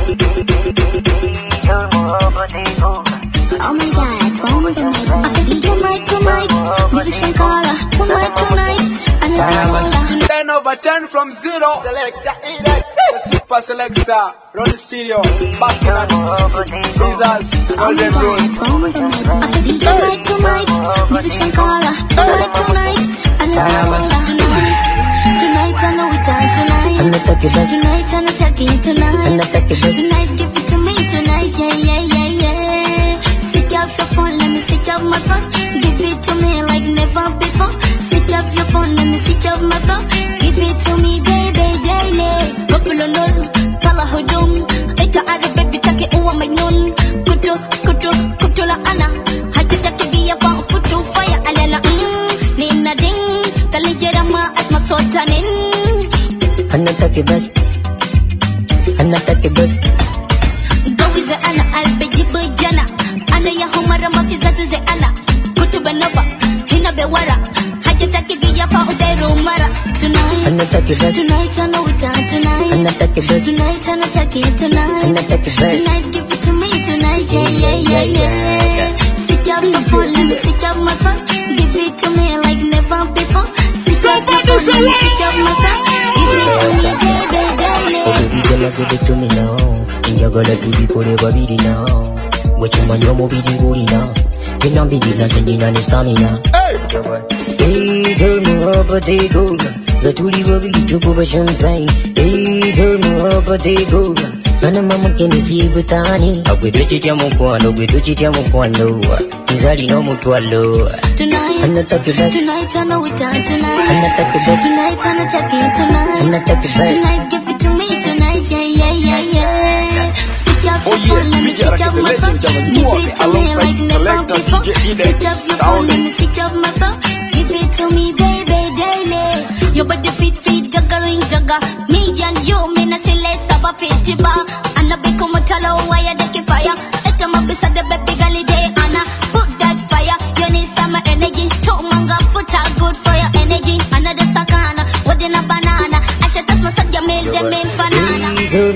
Oh my God, one more night. Tonight, music Shankara. Tonight, and 10 over 10 from 0. Selector Edex, the super selector. Run the studio, back in the system. Jesus, golden rule. Tonight, music Shankara. Tonight, and tonight, I know we done tonight. Tonight, I'm attacking tonight. Tonight, give it to me tonight. Yeah. Sit off your phone, let me switch off my phone. Give it to me like never before. Switch off your phone, let me switch off my phone. Give it to me, baby, daily. Buffalo nun, pala hodum. Eka are baby take uwa maynun. Kutu la ana. Hajita kibiya pa futu fire alala. Nina ding, kalijera ma at masotanin. Anatake best. Go is ana albeji bujana. Ana ya humara mafizatu ze ana. Kutu banova, hina bewara. Hajita kibiya pa uderu mara. Tonight I know we done tonight. Tonight I'm attacking tonight. Tonight give it to me tonight. Yeah. Sit up my phone, let me sit up my phone. Give it to me like never before. Sit up my phone, let me sit up my phone. Give it to me, baby, darling. Oh baby girl, give it to me now. Njagala tubikole babiri now. Wechumanyo mubiri nguli now. Inambidila sendina ni stamina. Hey girl, muhabbat hey girl. Gatuli babiri tukuba champagne. Hey girl, muhabbat hey girl. Nana mama kenisi butani. Agwe tuchitya mukwano. Nzali no mutwalo. Tonight I know we done tonight. Tonight I'm attacking tonight. Tonight give it to me tonight. Yeah. Oh yes, DJ Araki the legend Javan Muabe alongside selector DJ Edex sounding. Give it to me, baby, daily. Your body fit, jagger. Me and you, me na sile saba pitiba. Anna beko motalo waya deki fire. Etama bisa de baby gali day Anna. Put that fire, you need some energy. Talk manga futa, good for your energy. Another sakana, what in a banana. I should test my son, mail them in banana.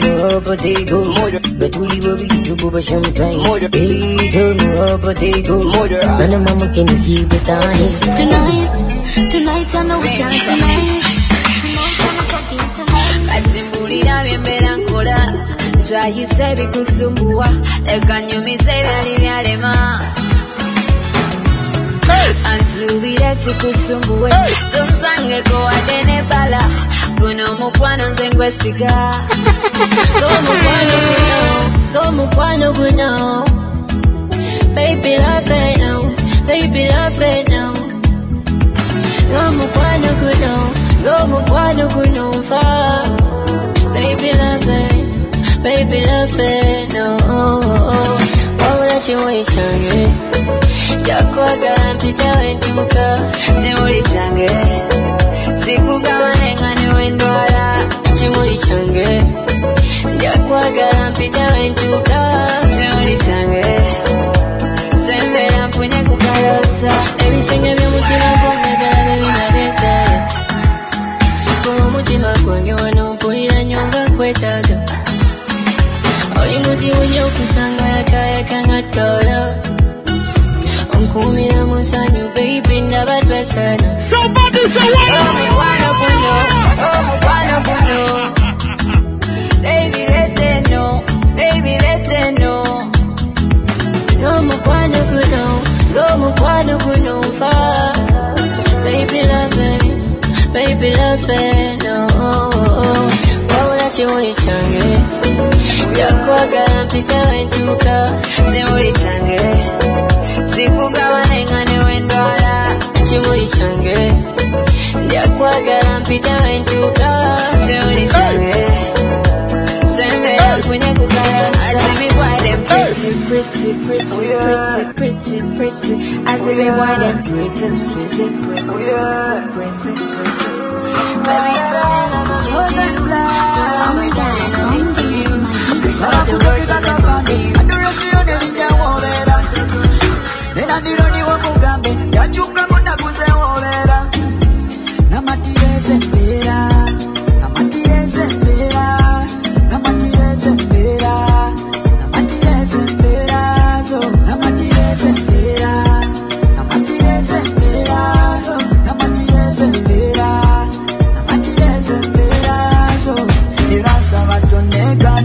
Gatuli babiri tukuba champagne. Hey girl, muhabbat hey girl. Nana mama kenisi butani. Tonight I know we done tonight. Kazimbulira byembera nkola njayise bikusumbua ekanyumize byali byalema anzubire sikusumbuwe tumsangeko wadde ne bala guno mukwano nze ngwesiga gomukwano guno baby love it now gomukwano guno mfa baby love it no wabula kimuli kyange jakwagala mpita wentuuka kimuli kyange sikugabane nga ne wendwala kimuli kyange jakwagala mpita wentuuka kimuli kyange sembera mpunye kukalosa ebisenge by'omutima gw'onyagala bebinabetaaga omutima gwange wano mpulira nnyo nga kwetaaga oli muzibu nnyo okusanga yakayaka nga ttoola onkuumira mu nsanyu baby ndaba twasana omukwano guno baby let them know Gomukwano guno nfa baby love it no wabula kimuli kyange jakwagala mpita wentuuka kimuli kyange sikugabane nga ne wendwala kimuli kyange jakwagala mpita wentuuka kimuli kyange sembera mpunye kukalasa I see me boy them pretty I see me boy them pretty sweet baby Oh my God, the words of the body I don't feel the video overa Nena dironi wa mugambe yachuka muna kuse overa Namatireze mbera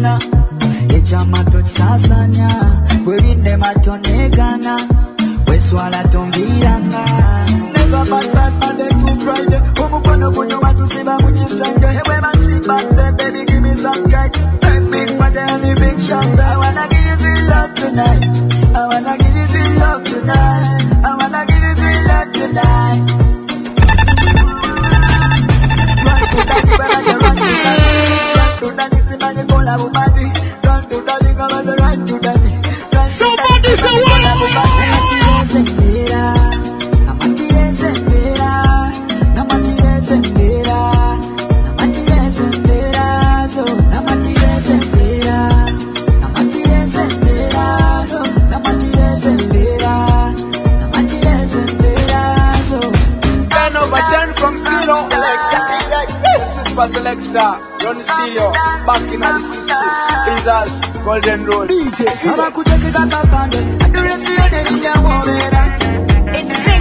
tonekana echama tosasanya bwebinde matonekana weswala tonviranga never bad pass Monday to Friday umukono kunyuma tusiba muchisenge hewe basiba baby give me some cake big party and big champagne I wanna give you sweet love tonight I wanna give you sweet love tonight I wanna give you sweet love tonight run to daddy when you run to daddy simanye kola bubadi run to daddy come as a run to daddy somebody say what Selector, Ronnie Silio, back in the system, Jesus, Golden Road. DJ, it's big.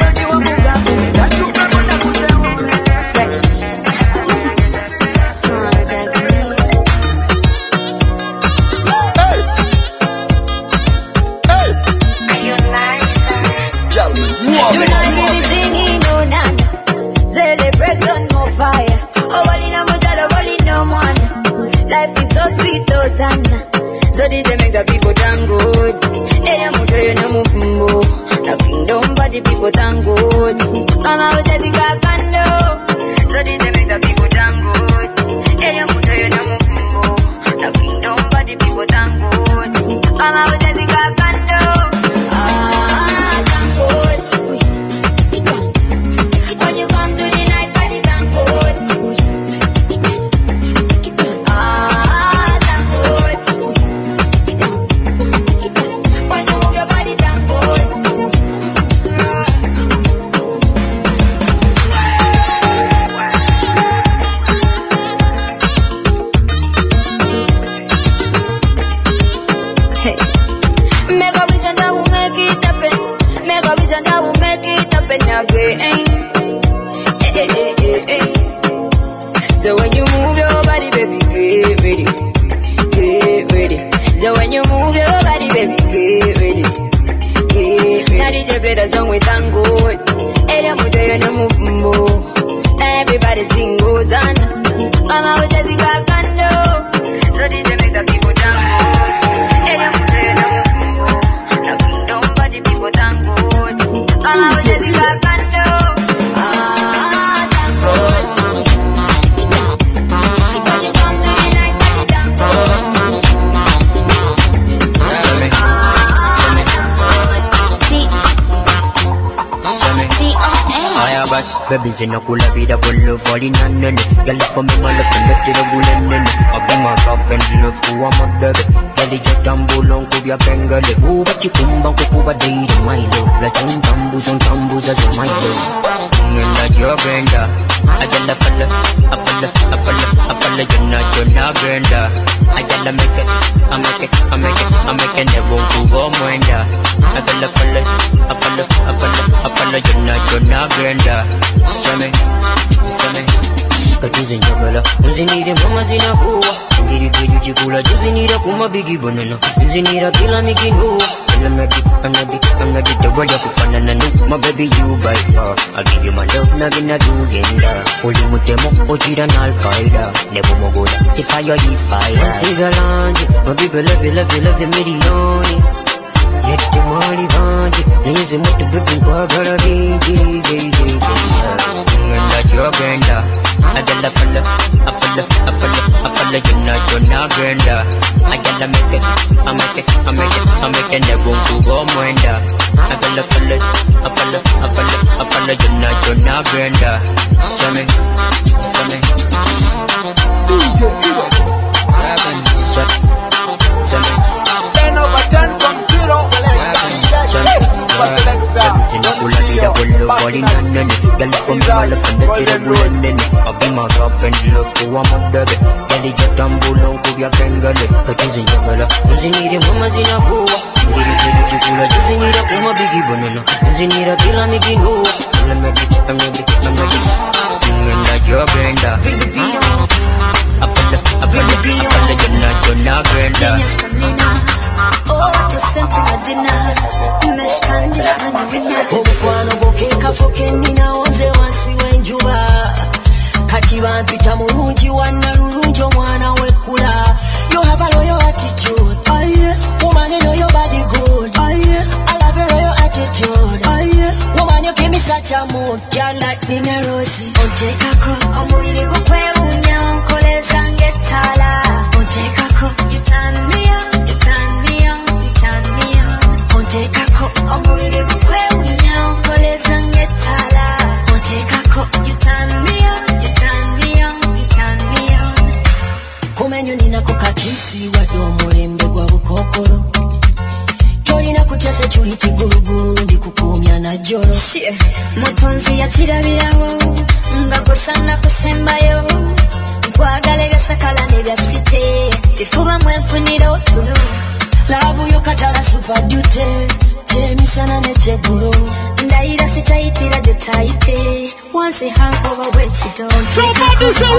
Celebration, no fire. Life is so sweet, oh Sana. So did they make the people thank good? They don't move you no move. No kingdom, but the people thank good. Come out as the candle. So did they make the people thank good? They don't move you no move. No kingdom, but the people thank good. Come out as the candle. Thank good. When you come to the night, party thank good. So when you move your body, baby, get ready, get ready. So when you move your body, baby, get ready, get ready. Now DJ play the song with tango. Hey, them with you, no move more. Now everybody sing goes on. Come out with Jessica Kando. So DJ make the people tango. Hey, them with you, no move more. Now kingdom body people tango. Come out with Jessica Kando. Baby, zinakula vida bolo falling on it. Girl, for me, my love, let it go in. I'll be my girlfriend, love who I'm a baby. Girl, you tumble on Kubia Bengal. Who but you come back to Kuba Day, my love. Like on tambus as my love. And like your brenda. I tell a fella, you're not brenda. I tell a make it, I make it, never won't go mwenda. I tell a fella, you're not brenda. Same. Katuzi njagala, nzinire mama zinakuwa. Ngiri kweju chikula, juzinira kuma bigi banana. Nzinira kila mikinuwa. I'm not the world of fun and my baby you by far. I give you my love, nothing I do genda. Oli mutemo, ojira na Al-Qaeda. Never mogoda, si fire, Sigalanji, my people love you milioni. Yet the money band, lazy motor booking for a and that your brenda. I got a fella, you're not brenda. I gotta make it, I make it, never won't go mwenda. I got a fella, you're not brenda. Sammy. DJ Edex. Ten over 10 from 0. I'll be my girlfriend, love who I'm a baby. Girl, you tumble on Kubia Bengal. Katuzi njagala, nzinire mama zinakuwa. Ngiri kweju chikula, juzinira kuma bigi banana. Nzinira kila mikinuwa. I'm ready. And like your brenda. I feel you're Brenda. Omukwano gokekafo kenina onze wansi w'enjuba kati bampita mulungi wannalulungi omwana w'ekkula. You have a loyal attitude, woman you know your body good, I love your royal attitude, woman you give me such a mood, girl like me na Rosie. Ontekako omubiri gukwewunya onkoleza ng'ettaala. Ontekako you turn me on, you turn me on, you turn me on. Ontekako omubiri gukwewunya onkoleza ng'ettaala. Ontekako you turn me on, you turn me on, you turn me on. Kumenyo ninako kakisi wadde omulembe gwa bukokolo. Tolina kutya security gulugulu ndikukuumya na jjolo. Mutonzi yakirabirawo nga gosana kusembayo. Nkwagala ebyasakala n'ebyasite tifuba mwenfunira otulo. Laavu yo katala super dute temisana n'ekyeggulu. Ndayira sikyayitira gye tayite wansi hangover bwekido. Somebody say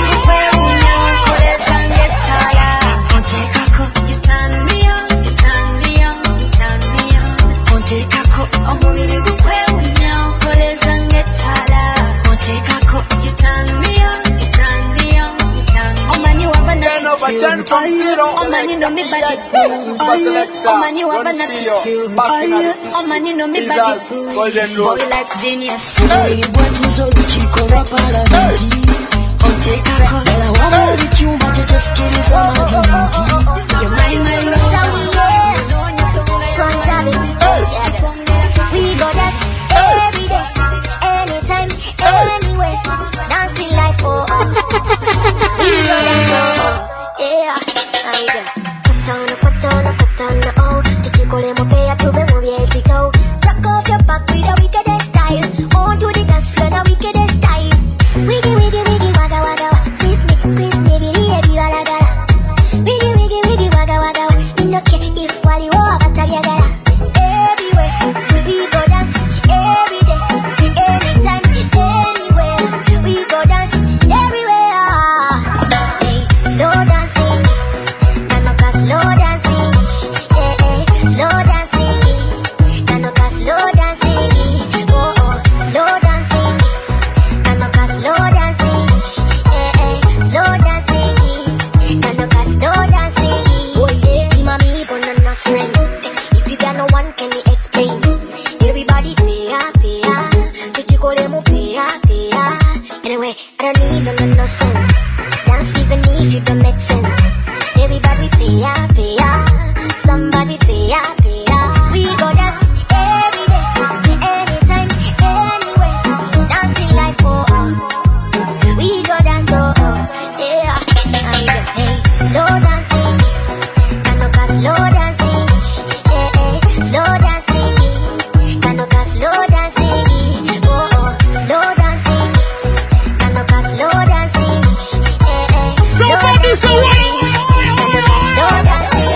Ontekako you turn me on, you turn me on, you turn me on. Ontekako omubiri gukwewunya onkoleza ng'ettaala. Ontekako you turn me on, you turn me on, you turn me on. Omanyi wava n'attitude, omanyi no me body good, omanyi wava n'attitude, omanyi no me body good, boy like genius. Bwetuza olukiiko lwa palamenti. Ontekako era waba ebicyumba tetusikiriza amagenti. We go dance every day, anytime, anywhere, dancing like we go dance, yeah. Put on, oh, tuchikole mopea tuve mubyezito. Rock off your back with a wickedest style, on to the dance floor the wickedest style. Wiggy, wiggy, wiggy, wagga, wagga, squeeze me, baby, heavy, wagga, wagga. Wiggy, wiggy, wiggy, wagga, wagga, me no care if wali wo abatagagala. Everywhere, we go dance, every day, anytime, anywhere, we go dance, everywhere. Hey, slow dancing, kanoka slow dancing, slow dancing, kanoka slow dancing, oh, slow dancing, kanoka slow dancing, slow dancing, kanoka slow dancing. Oh yeah, mami banana's friend. If you got no one, can you explain? Everybody pay up, tuchikole mo pay up. Anyway, I don't need no sense. Dance even if you don't make sense. Everybody pay up, somebody pay up. We go dance every day, anytime, anywhere, dancing like we go dance, yeah. Hey, slow dancing, kanoka slow dancing, slow dancing, kanoka slow dancing, slow dancing, kanoka slow dancing, somebody say kanoka slow dancing.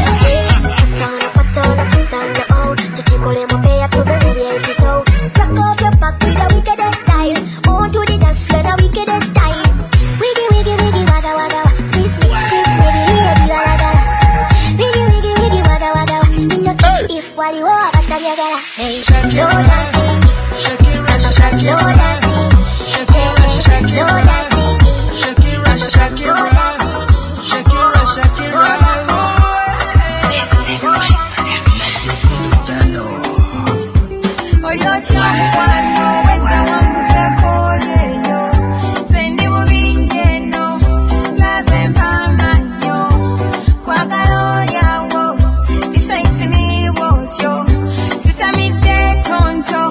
Put on, oh, tuchikole mopea tuve mubyezito. Rock off your back with a wickedest style, on to the dance floor the wickedest style. Wiggy, wiggy, wiggy, wagga, wagga, squeeze me, baby, heavy, wagga. Wiggy, wiggy, wiggy, wagga, wagga, me no care if wali wo abatagagala. Hey, slow dancing, kanoka slow dancing, slow dancing, Sita mi de tonto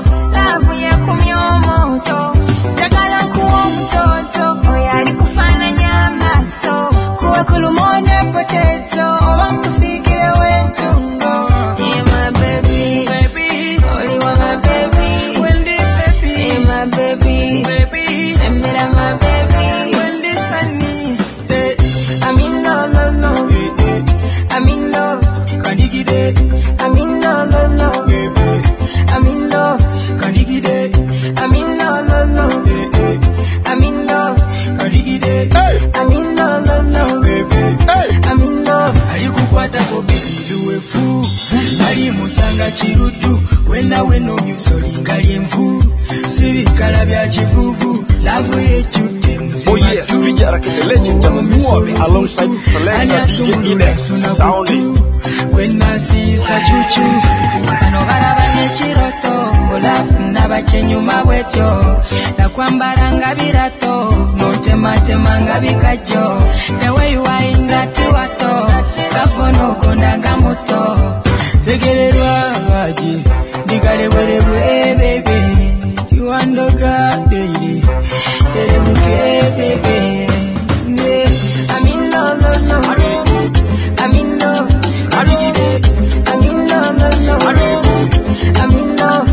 nga chirudu wena weno myusolinga lyenvu sibikala bya chivuvu lavu yechude mzima. Oh yes, feature like the legend of Muabi alongside Selector DJ Inex sounding kwena sisa chuchu ano barabanye chiroto olafu nabachenyuma bwetyo na kwambaranga birato notematema nga bikajo the way you are in that wato kafono kondanga moto tegererwa baji ndigalebwerebwe baby tiwandoga baby terebuke baby I'm in love, I'm in love, I'm in love, I'm in love,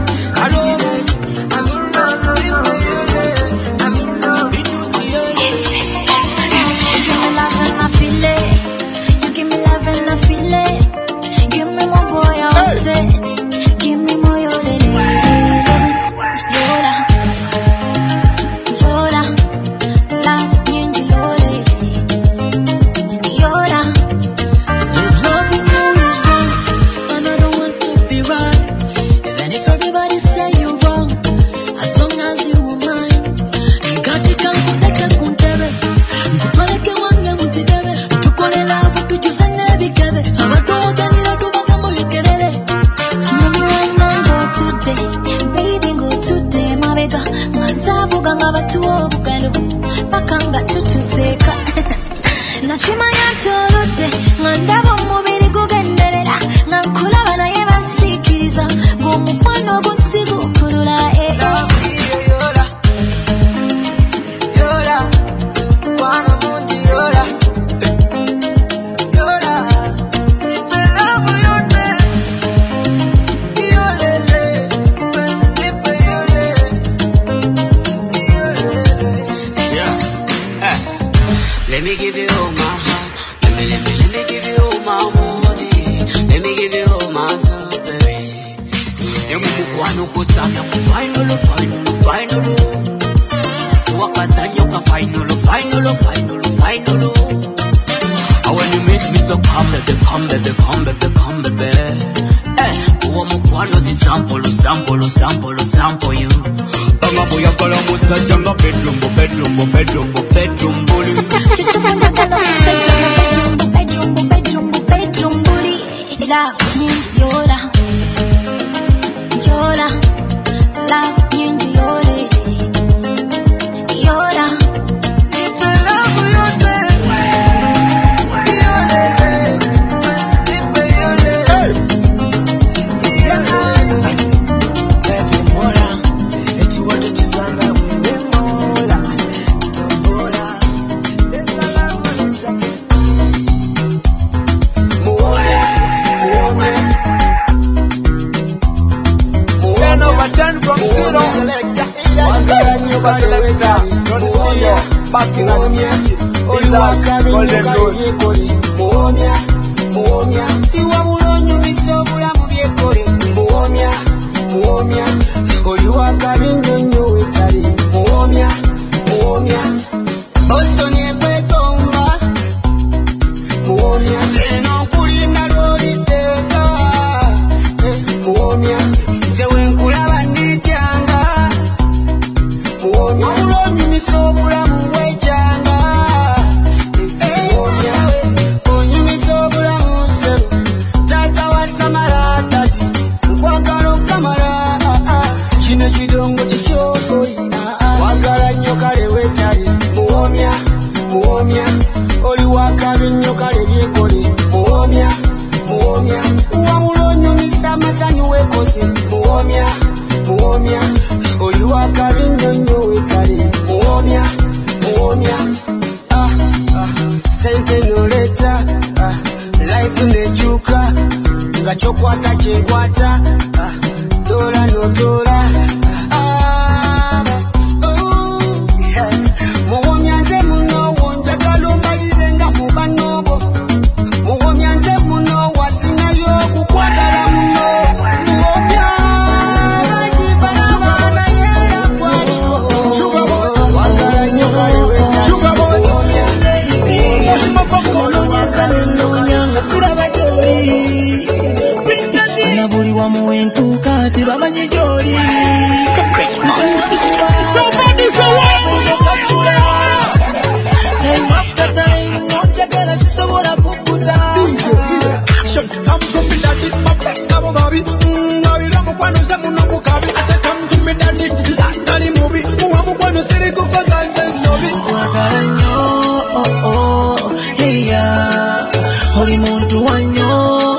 give me love and I feel it, give me more boy I want it, give me more Pakanga tutuseka Nashima ya chorote Ngandabo mubiri kugenderera Ngankulaba na yeba sikiriza Ngumupano gusigu kurula Yola Yola Wana mundi yola Yola Nipe labu yote Yolele Penzi nipe yole Let me give you all my heart. Let me give you all my money. Let me give you all my soul, baby. Emukwano kusanya ku final. Wakazanya ka final. When you miss me so come baby. Uwamukwano zi sample you. Amabu ya kala musajja nga bedroom bully. Bedroom bully. Love nyingi yola. Love nyingi yole. Yola. Nipe labu yote. Yolele. Nipe yole. Pepe mola. Eti wote tuzanga wewe mola. Tombola. Sesa langu nizake. Turn over 10 from 0. Selector, don't see you back in the city. Golden Road. Muomya, iwa bulonyo misobula mu byekole. Muomya, oliwa kabinyonyo wetali. Muomya, Boston ekwetomba. Muomya, seno kulinda loliteka. Muomya, zewe nkulaba ndichanga. Muomya, bulonyo misobula mu wechanga. Tata wa Samarata, Kwagalo Kamara, Chino Chidongo Chichoko, Wagala Nyokale Wetari, Muomya, Oliwaka Nyokale Vikoli, Muomya, Uamulonyo Misama Sanyu Wekosi, Muomya, Oliwaka Nyonyo Wetari, Muomya, Sentenoleta, life nechuka, ngachokwata chenkwata, dola no dola. Muomyanze muno wonja kalomba livenga mubanobo. Muomyanze muno wasinayo kukwagala muno. Muomya. Wagala nyoka leweta. Nabuli wa muntu wanyo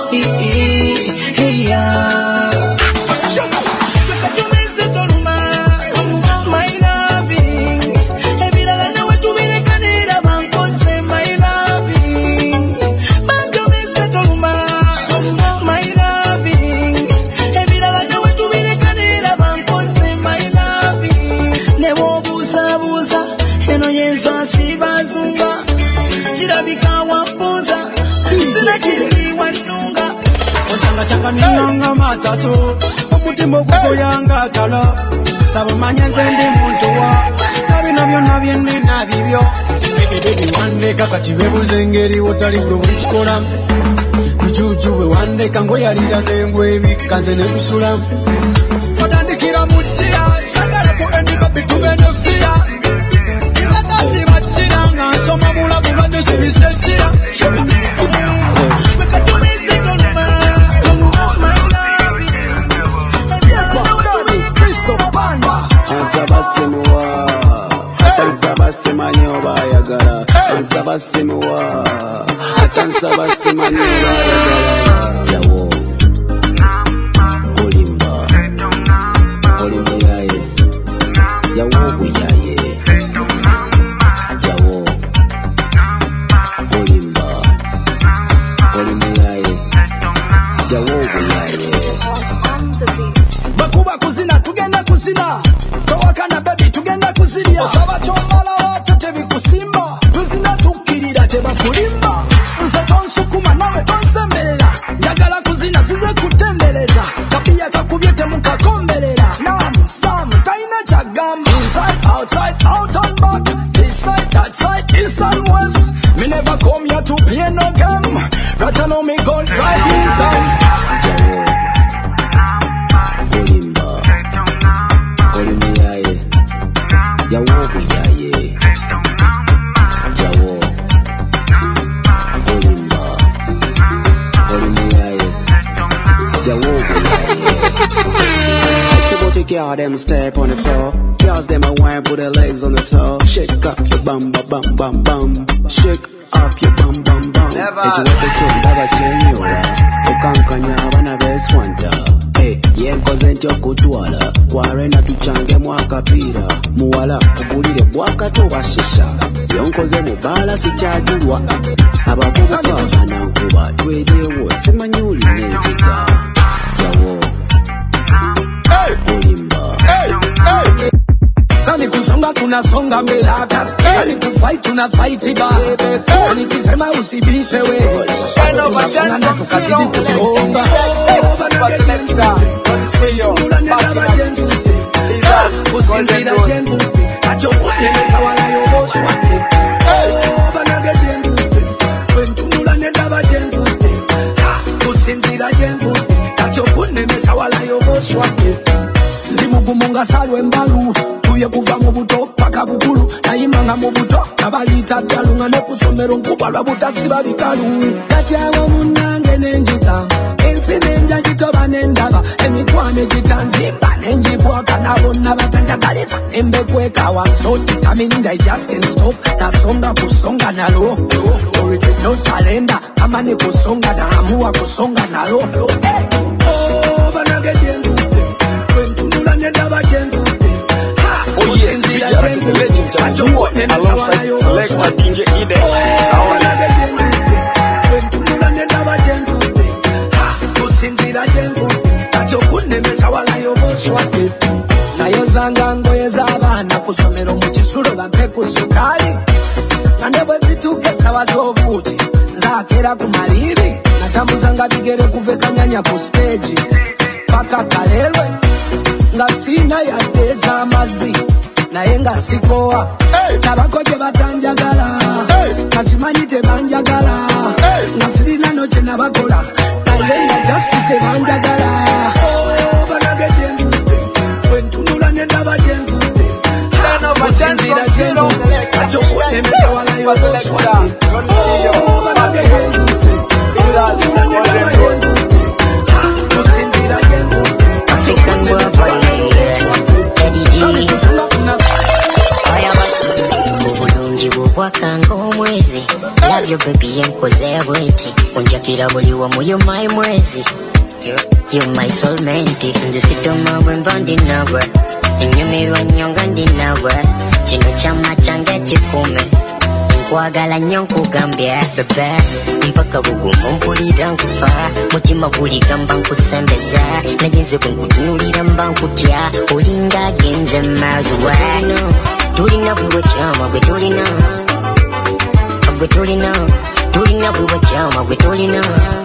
Ninanga matatu omutima oguyanga kala sabumanya nzendi muntu wa nabino byonna byennina bibyo baby wandeka kati bebuze ngeri wotali gwe bulikikola bujuju bwe wandeka ngoyalira n'engwe ebikka nze ne busula otandikira mu ttira sagala ku endiba bitubene fiya izatasi battira nga nsoma mulabu lwadde sibisettira Manyoba yagala ansaba simuwa atansaba simanyoba yagala jawo olimba yaye yawo buyaye jawo olimba yaye jawo buyaye bakuba kuzina tugenda kuzina towakana baby tugenda kuziria osaba chombala kusimba tuzina tukirira tebakulimba nze tonsukuma nawe tonsemerera njagala kuzina zize kutendereza kapia kakubye temukakomberera namu samu taina chagamba inside outside out and back this side that side east and west me never come here to play no game rather know me gon' try this olimba yaye yawo buyaye Girl, them step on the floor. Girls, them a wine, put their legs on the floor. Shake up your bum, bum, bum, bum. Shake up your bum, bum, bum. It's what they told Baba Chenura. Okankanya, wana beswanta. Hey, yenkoze ntyo kutwala. Kwarena tuchange mwakapira. Muwala, kubulire bwaka towa shisha. Yonkoze mubala sichagulwa. Abavuga kwa nankuba. Twejewo, simanyuli nezika. Jawo. Kani kusonga tunasonga mbele atas kani kufight tunafight ba kani kisema usibishe wewe kano bachana tukazidi kusonga Selecta Consiglio kusindira jengu acho kueleza wala yoboshwa banage jengu kwentumula nedaba jengu kusindira jengu acho kunemesa wala yoboshwa limugumunga salwe mbalu tuye kuva mu buto paka bukulu nayimanga mu buto abalita dalunga ne kusomero nkubwa lwabutasiba bikalu katyawo munange nenjika ensi nenja gitoba nendaba emikwane gitanzimba nenjibwaka nabonna batanjagaliza embekwekawa so determined I just can't stop nasonga kusonga nalo no surrender kama ni kusonga na amua kusonga nalo banage jengu kwentumula nedaba jengu. Oh yes, featuring the legend alongside Selecta DJ Inex. Kusinzira jengu acho kunemesa wala yoboswate nayo zanga ngoye z'abana kusomero mu kisulo bampe ku sukali nande bwe zituke sawa z'obuuti nzaakera ku maliri natambuzanga bigere kuve kanyanya ku stage paka kalelwe nga sina yadde ez'amazzi naye nga sikowa nabakoje batanjagala kati manyi tebanjagala nga sirina no kye nabakola naye nga just tebanjagala banage jengude kwentunula nendaba jengude kusinzira jengude acho kunemesa wala yoboswate banage jengude kwentunula nendaba jengude kusinzira jengude acho kunemesa wala yoboswate obulungi bw'obwakanga omwezi labyo bebi yenkoze bweti Shakira boliwa moyo my mwezi. You're my soulmate. Ndusitoma wembandi nawe. Inyumirwa nyonga ndi nawe. Chino chama change chikume. Nkwagala nyonku gambye bebe. Mpaka bugumu mpulira nkufa. Mutima guligamba nkusembeza. Nagenze kunkutunulira mba nkutya. Olinga genze miles away. Tulina bwe chama bwe tulina. Bwe tulina. Tulina bwe chama bwe tulina.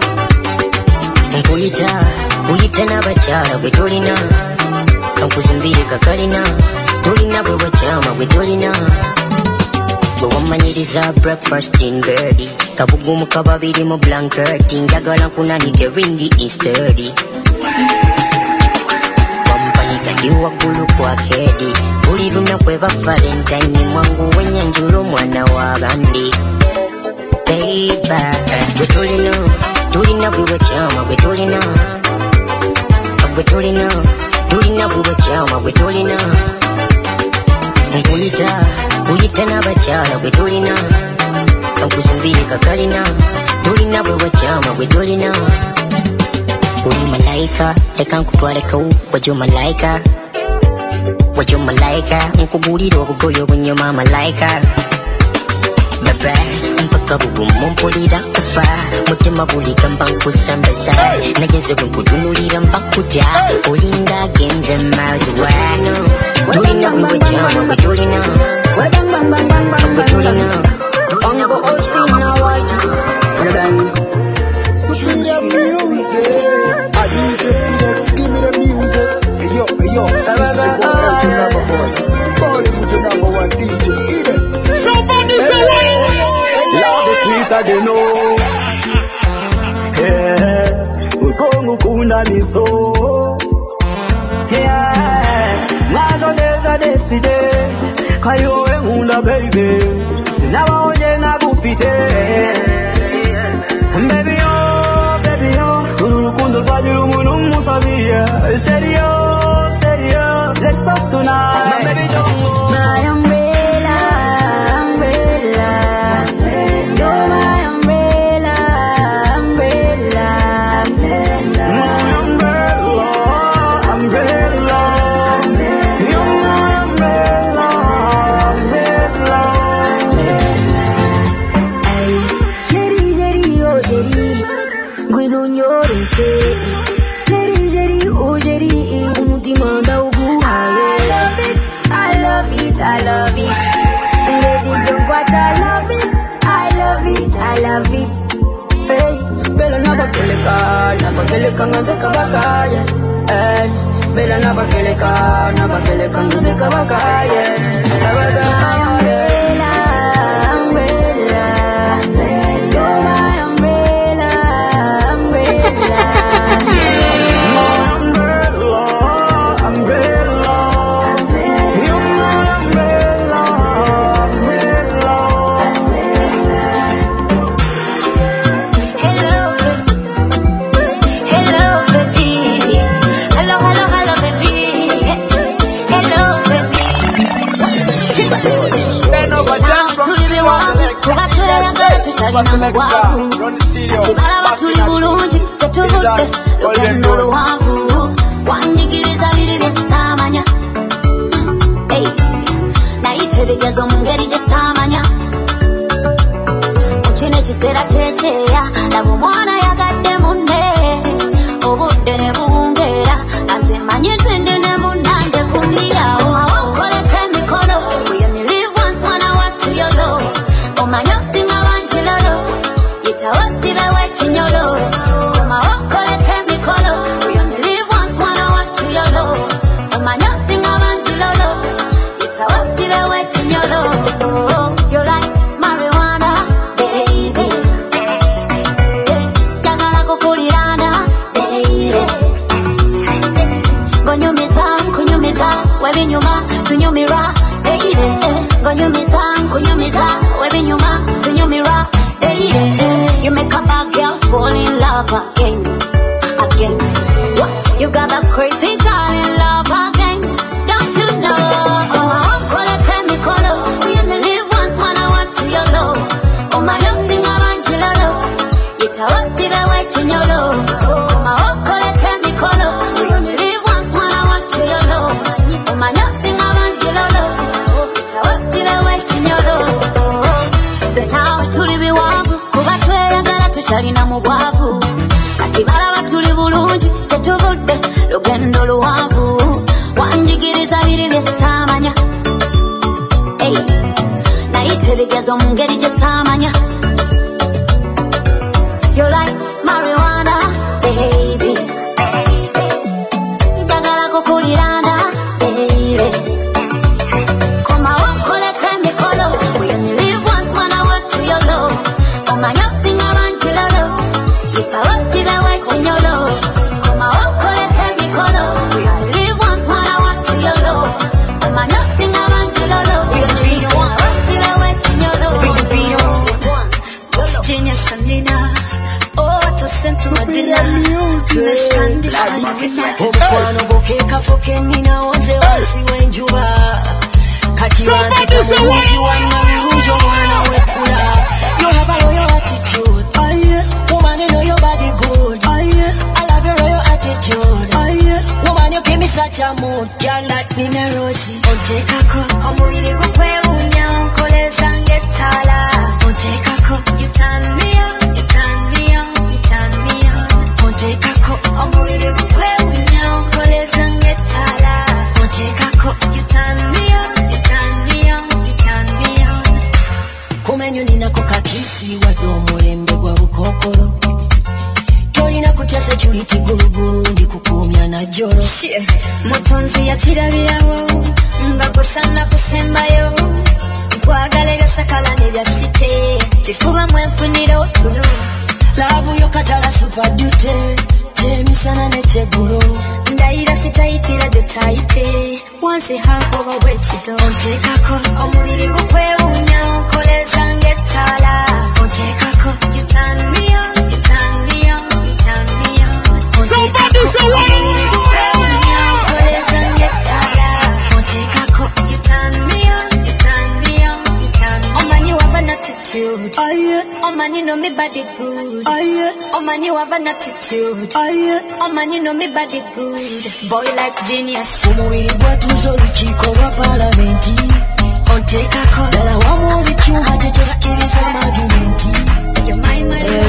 Nkuyita n'abakyala bwe tulina. Kankuzimbire kakalina. Tulina bwe chama bwe tulina. Bwe wamanyiriza breakfast in bed. Kabugumu kababiri mu blanket. Njagala nkunanike ringi instead. Wampanika ndi waggulu kwa kedi. Buli lunaku eba Valentine mwangu w'enyanjula omwana w'abandi. Baby, bwe tulina bwe chama bwe tulina. Bwe tulina bwe chama bwe tulina. Nkuyita n'abakyala bwe tulina. Kankuzimbire kakalina. Tulina bwe chama bwe tulina. Uli malaika, leka nkutwaleka wajja malaika. Wajja malaika, nkugulira obugoye obunyuma malaika. Bebe, mpaka bugumu mpulira kufa. Mutima guligamba nkusembeza. Nagenze kunkutunulira mba nkutya. Olinga genze miles away. Tulina bwe chama bwe tulina. Bwe tulina. Uncle Austin now Superior music. I DJ Phoenix, give me the music. Hey yo, this is your number boy. Boy, put your number one DJ Phoenix. Somebody say love is sweet again, oh. Yeah, ukongo kuna niso. Yeah, nazo deza deside. Kayo engunda baby. Sinawa onye na gufite. Baby oh, turukundo lwajiru munu musaziya. Serio, let's toast tonight. My baby don't go. My umbrella, you're my umbrella. My umbrella, you're my umbrella. Jerry, oh Jerry, gwino nyorese. Jerry, oh Jerry, umutima ndauguhaye. I love it. Lady Jongwata, I love it. Hey, bella nabakeleka ngazeka bakaye. Hey, bella nabakeleka ngazeka bakaye. Kibala tuli bulungi tetubudde lugendo luwanvu wanjigiriza biri byesamanya nayitegeeza mu ngeri gye saamanya mu kino ekiseera kyekyeya laba omwana yagadde munne obudde ne buwungeera nze mmanyi ntende ne munnange kumirawo koleka emikono we only live once mwana wattu yolo omanyi osinga banjirolo yitawasibe w'ekinyolo komawo koleka emikono we only live once mwana wattu yolo omanyi osinga banjirolo yitawasibe w'ekinyolo. You're like marijuana, baby. Jagala kukulirana, baby. Kunyumiza, webinyuma, tunyumira, baby. Kunyumiza, webinyuma, tunyumira, baby. You make a bad girl fall in love again. You got that crazy girl in love again. Don't you know? I was way chinyolo. Maoko le chemicalo. We only live once when I want to yolo. Omanya singa banjilolo. Tawasile way chinyolo. Se nawe tuli biwavu. Kuba tweyagala tuchalina mu bwavu. Kati balaba tuli bulungi. Chetuvudde lugendo luwanvu. Wanjigiriza biri byesamanya. Hey, naite bigezo mu ngeri gye samanya. You're like marijuana, baby. Dagala kukuliranda, baby. Koma wakole chemicalo. We only live once when I want to yolo. Omanya singa banjilolo. Shitawasile we chinyolo. Koma wakole chemicalo. We only live once when I want to yolo. Omanya singa banjilolo. We only live once. Shitawasile we chinyolo. Genius Sanina. Omukwano gokeka foke nina oze wasi wenjuba. Kati wantu tamuji wana mirunjo wana wekula. You have a royal attitude. Woman, you know your body good. I love your royal attitude. Woman, you give me such a mood. Girl like me na Rosie. Ontekako omubiri gukwe unyakole sangetala. Ontekako you turn me on, you turn me on, you turn me on. Ontekako omubiri gukwe unyakole sangetala. Ontekako you turn me on, you turn me on, you turn me on. Kumenyo ninako kakisi wadomo lembe gwa bukokolo. Tolina kutya security gulugulu ndi kukumya na joro. Mutonzi yakirabirawo nga gosana kusembayo. Kwagala gasakala ne bya site. Tifuba mwenfunira otulo. Love yo katala super dute. Temisana ne chegulo. Ndaira sitaitira de taite. Once half over wechido. Ontekako omubiri gukwe unyakoleza ngetala. Ontekako you turn me on, you turn me on, you turn me on. Somebody say what? Unyakoleza ngetala. Ontekako you turn me on, you turn me on, you turn me on. Oh man, you have an attitude. Oh man, you know me body good. Oh man, you have an attitude. Oh man, you know me body good. Boy like genius. Umubiri gwatuzo luchiko lwa palamenti. Ontekako dala wamu bichunga tetesikiriza magimenti. You're my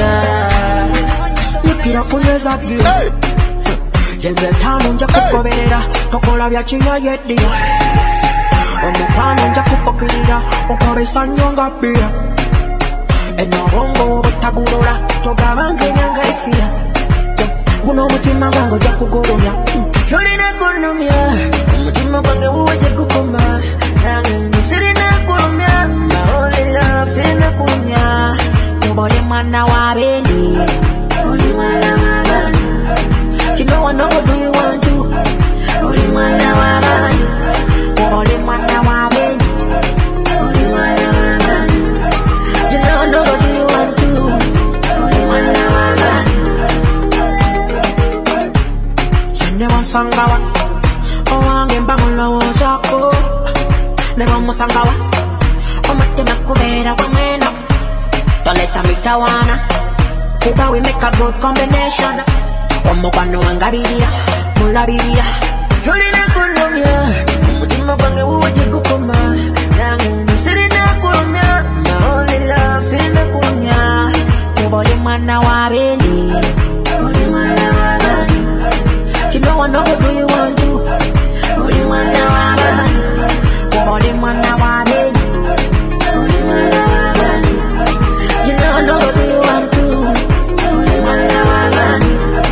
Nikira kuneza bia. Yenze tano nja kukoberera. Tokola bya chiya yeddia. Omupano nja kufokirira. Okobesa nyonga bia. Enobongo butagulula. Togabange nyanga ifia. Guno mutima gwango ja kugoromya. Yolina kunomya. Mutima gwange uweje kukoma. Sirina kurumya. My only love sirina kurumya. Yobole mwana wa beni. Only mwana wa bani. You know I know what do you want to. Only mwana wa bani. Yobole mwana wa beni. Only mwana wa bani. You know I know what do you want to. Only mwana wa bani. Sende wasangawa. Owange mbangulo wosako. Never musangawa. Omate makubera wamena. Don't let me tawana. Kuba we make a good combination. Omokano wangabiria. Mulabiria. Yolina kunomya. Mutima gwange uweje kukoma. Nange nusirina kurumya. My only love sirina kurumya. Yobole mwana wa beni. Yobole mwana wa bani. You know I know what do you want to. Yobole mwana wa bani. Yobole mwana wa beni. Yobole mwana wa bani. You know I know what do you want to. Yobole mwana wa bani.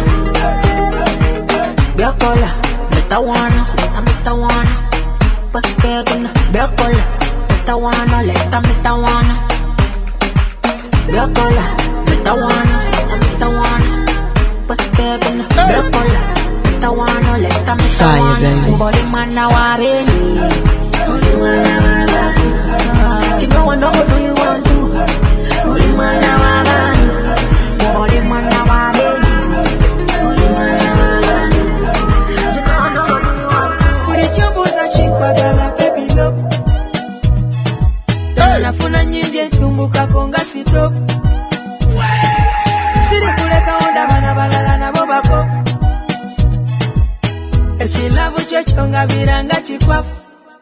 Biakola, metawana, metawana. Pakegana, biakola, metawana, metawana. Biakola, metawana, metawana. Pakegana, biakola, metawana, metawana. Yobole mwana wa beni. Yobole mwana wa bani. You know I know what do you want to. Yobole mwana wa bani. Yobole mwana wa beni. Yobole mwana wa bani. You know I know what do you want to. Kulichobuza chikwadala baby love. Nafuna nyingi tumbuka konga sitop. Siri kuleka chonga viranga chikwafu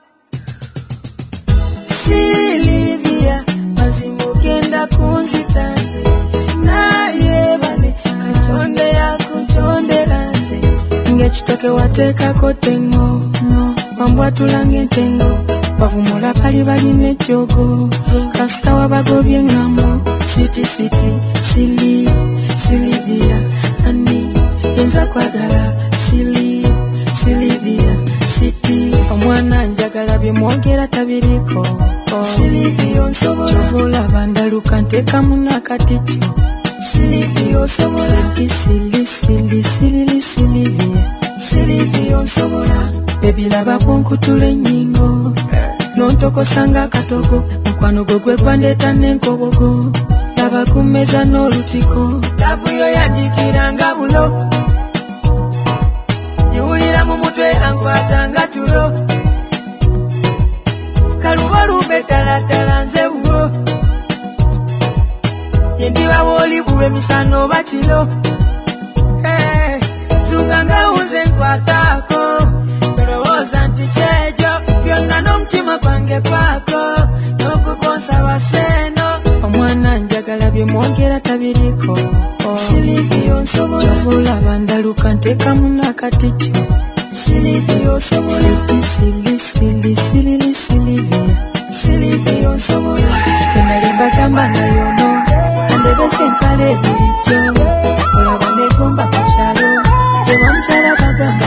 Silivia mazimugenda kunzitanze naye bale katonde yakutonderanze ngechitoke wateka kotengo wambwa tulange ntengo bavumula pali balime jogo kasita wabagobye ngamo sweet Silivia ani yenza kwagala Silivia sweet omwana njagala byemwogera tabiriko Silivia nsobola chovola bandaluka nteka munakaticho Silivia nsobola Silivia nsobola baby laba kunkutule nyingo nontoko sanga katogo mukwano gwe kwandeta nenkobogo laba kumeza n'olutiko lavuyo yajikiranga bulo yulira mu mutwe ankwatanga tulo kalubalube talatala nze bulo yendiba bwoli bube misano bakiro zunganga uze nkwatako tolowooza nti kyejo byonna n'omutima gwange kwako n'okukonsa waseno omwana njagala byemwogera tabiriko Silivia nsobola chovula bandaluka nteka munakaticho Silivia nsobola Silivia nsobola enalimba gamba nayono andebese mpale bulijjo olaba negomba kukyalo tewamusala bagamba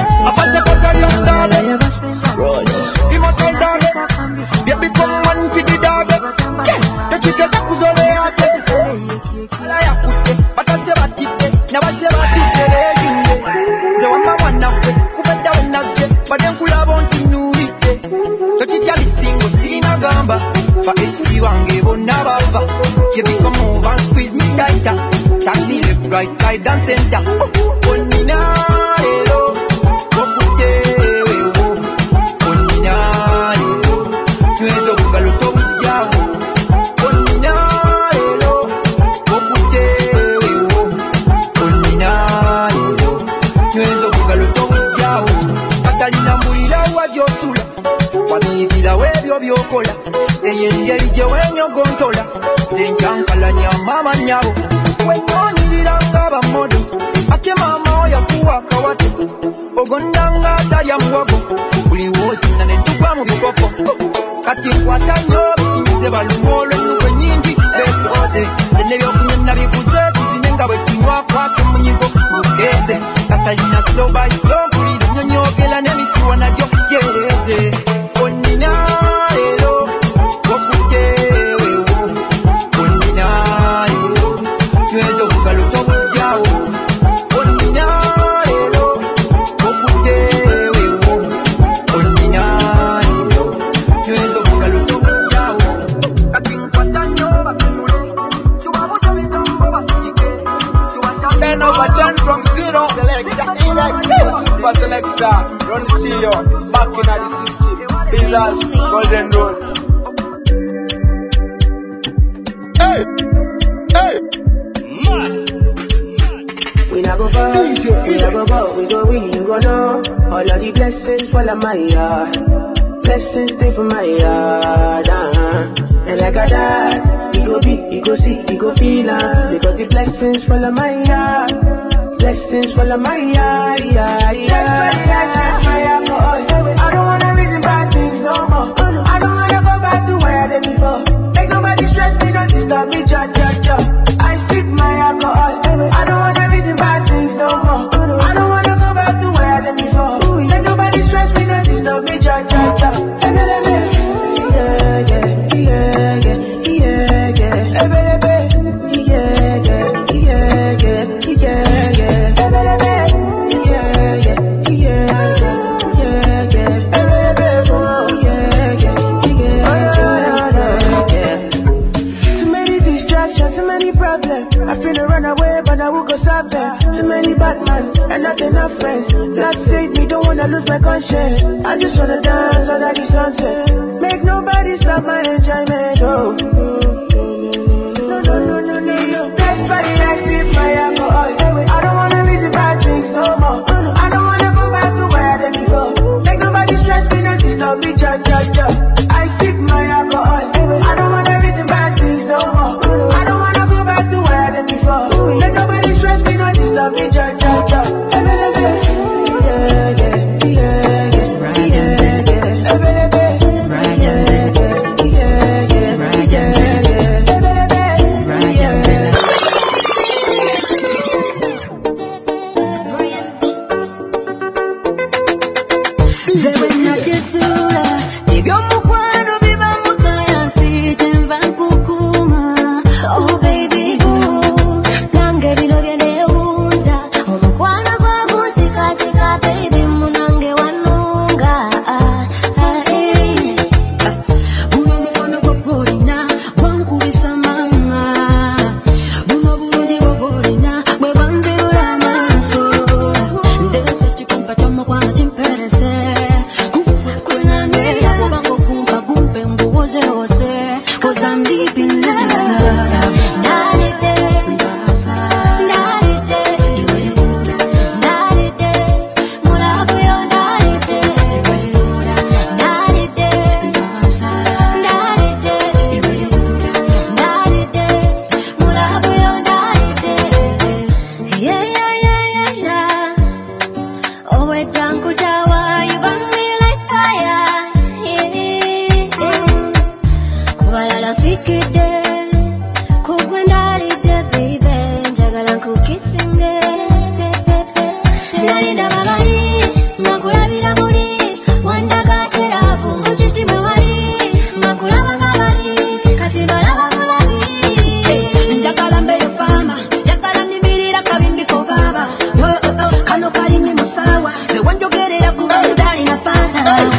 you become move and squeeze me tighter. Tap me left, right, side and center. Onina, hello. Okute, wewo. Onina, hello. Tuwezo kugalo to ujao. Onina, hello. Okute, wewo. Onina, hello. Tuwezo kugalo to ujao. Katalina muila wajosula. Wabidila webyo byokola. Eyengeri je wenyo gontola. Zenjankala nyamama nyabo wenyoniranga bamodo ate mama oya kuwa kawate ogondanga talya mwogo buli wozi na netugwa mu bikopo kati kwata nyo bize balumolo n'ukwe nyingi besoze zenebyo kunyona biguze tuzinenga bwe tunywa kwake munyigo ugeze katalina slow by slow buli nyonyogela n'emisiwa najyo jereze onina elo okute Super selector, don't see you back in the system. Business, golden road. Hey, hey, we not go far, we not go far, we go win, you go know. All of the blessings fall on my yard, blessings stay for my yard, And like I died, he go be, he go see, he go feel, because the blessings fall on my yard. Blessings full of my yard, That's why I set my alcohol. I don't wanna reason bad things no more. I don't wanna go back to where I did before. Make nobody stress me, don't disturb me, I sip my alcohol. I don't wanna reason bad things no more. I don't wanna go back to where I did before. Make nobody stress me, don't disturb me, Too many bad men and not enough friends. Lord save me, don't wanna lose my conscience. I just wanna dance under the sunset. Make nobody stop my enjoyment. Oh, no. That's why I sip my alcohol. I don't wanna reason bad things no more. I don't wanna go back to where I did before. Make nobody Yeah, yeah, yeah, yeah, yeah. Oh, wait, down, Kutawa, you burn me like fire. Yeah, yeah. Kubalala fikide, kugwendaride, baby. Njagala kukisinde, Nalinda babali, makulabira muli, wandaga terafu, mchiti mwari, makulaba kabali, katibala bakulabi. Njagala mbeyo fama, njagala nimirira kabimbi ko baba. Kano kali ni musawa, zewanjogerera kuba ndali na pasa.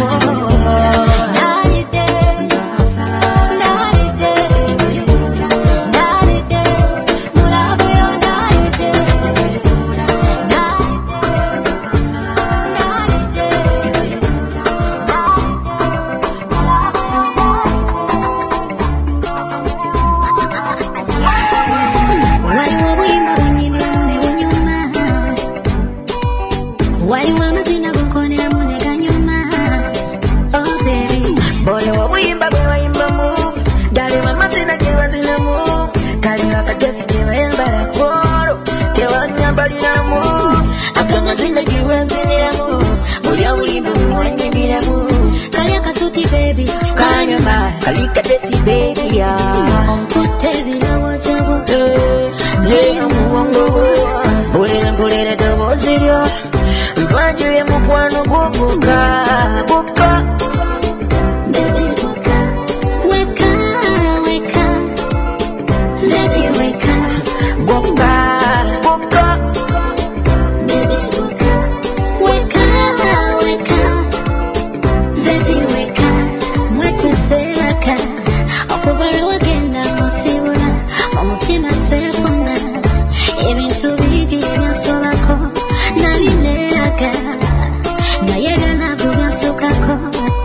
Kalika desi baby ya Onkute vina wasabu Leya muwango Bulele dobo zirio Mpaju ya mukwano kubuka Buka Baby buka Weka, weka Baby weka Buka, buka Baby buka Weka, weka Baby weka Mwete selaka Okuvara wagenda musibula Omutima sefuna Ebintu biji byansobako Nabineraga Nayega nabwo byansukako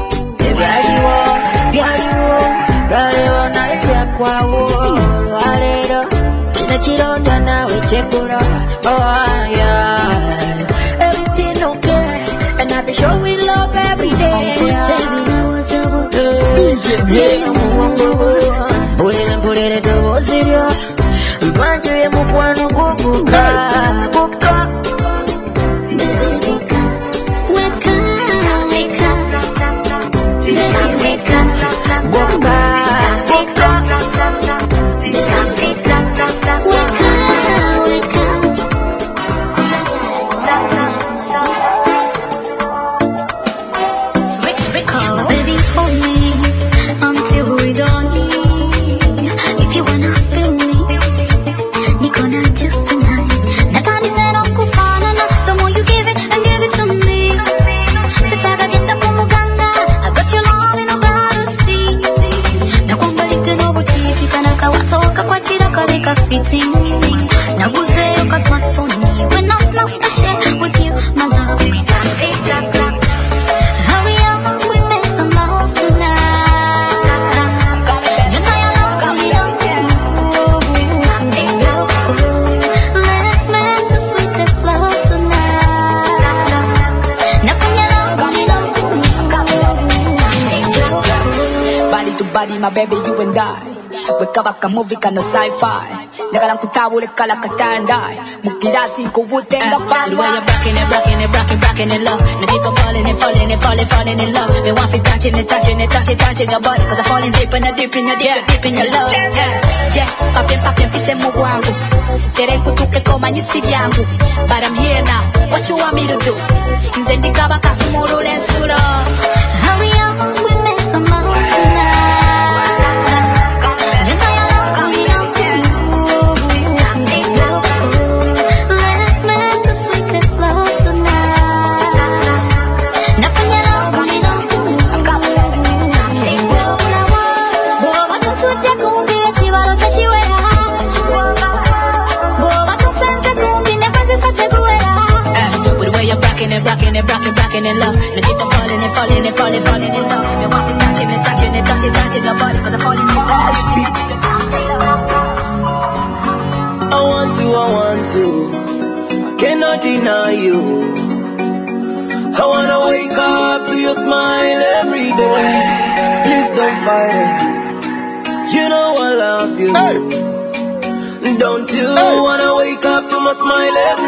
Byaliwo naye byakwawo Lwaleero kino kironda nawe kyegula Oh yeah Everything okay And I'll be showing love every day Bulele dobo zirio Mpaju ya mukwano kubuka Buka Weka, weka Baby weka Buka, buka Oh, baby, hold me until we don't need. If you wanna feel me, niko na juice tonight. Natani seno kufanana, the more you give it and give it to me. Sitaka geta kumuganga, I got your love in a bottle see. Na kwambalike no butiti kana kawatoka kwa tira kaleka fitting. Na buzeyo ka smartphone when I snap the shit with you, my love. Hurry up, we make some love tonight. You're tired of coming on. Let's make the sweetest love tonight. Nothing you know, coming on. Body to body, my baby, you and I. Wake up a movie kind of sci-fi. Nagala kutabu le kala katanda. Mukirasi ko wutenga pa. The way you're rocking it, rocking it, rocking, rocking it low. Now keep on falling and falling and falling, falling in love. Me want to touching it, touching it, touching, touching your body. Cause I'm falling deep in the deep in your deep, deep in your love. Yeah, papien, pise mungu wangu. Tere kutuke koma nyisi vyangu. But I'm here now, what you want me to do? Nzendi kaba kasumuru lensuro. Hurry up, we make some love tonight. You're tired of coming on. Let's make the sweetest love tonight. Nothing you know, coming on. Boba tutuja kumbira chibalo chachiwera. Boba tusenze kumbine kwezi sateguera. With the way you're rocking it, rocking it, rocking, rocking in love. Now keep on falling and falling and falling, falling in love. Me want to touching it, touching it, touching, touching your body. Cause I'm falling in love. I want to I cannot deny you. I wanna wake up to your smile every day. Please don't fight it. You know I love you. Don't you wanna wake up to my smile every day?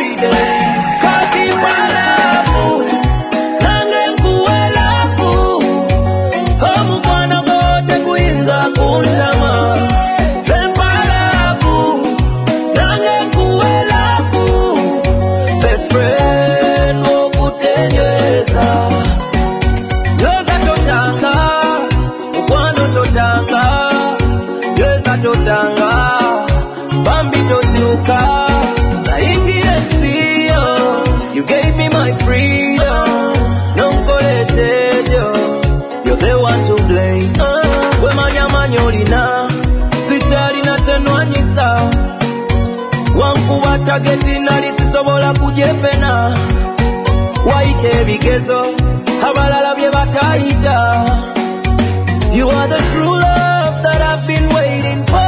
tageti nali sisobola kujepena waite bigezo abalala bye batayita. You are the true love that I've been waiting for.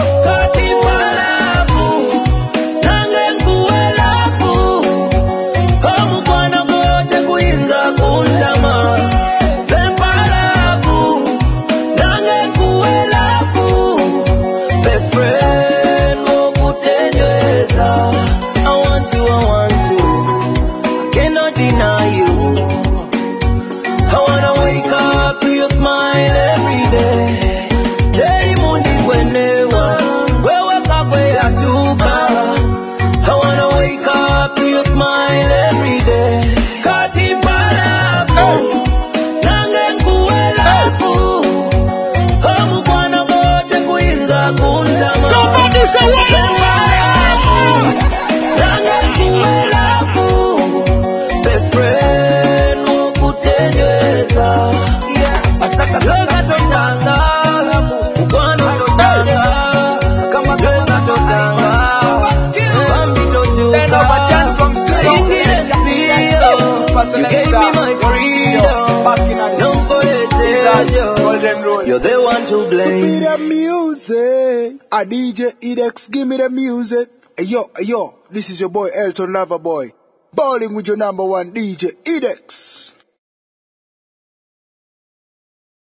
You gave me my freedom. Don't forget you're the one to blame. Give me the music. A DJ Edex, give me the music. Hey yo, this is your boy Elton Loverboy. Balling with your number one DJ Edex.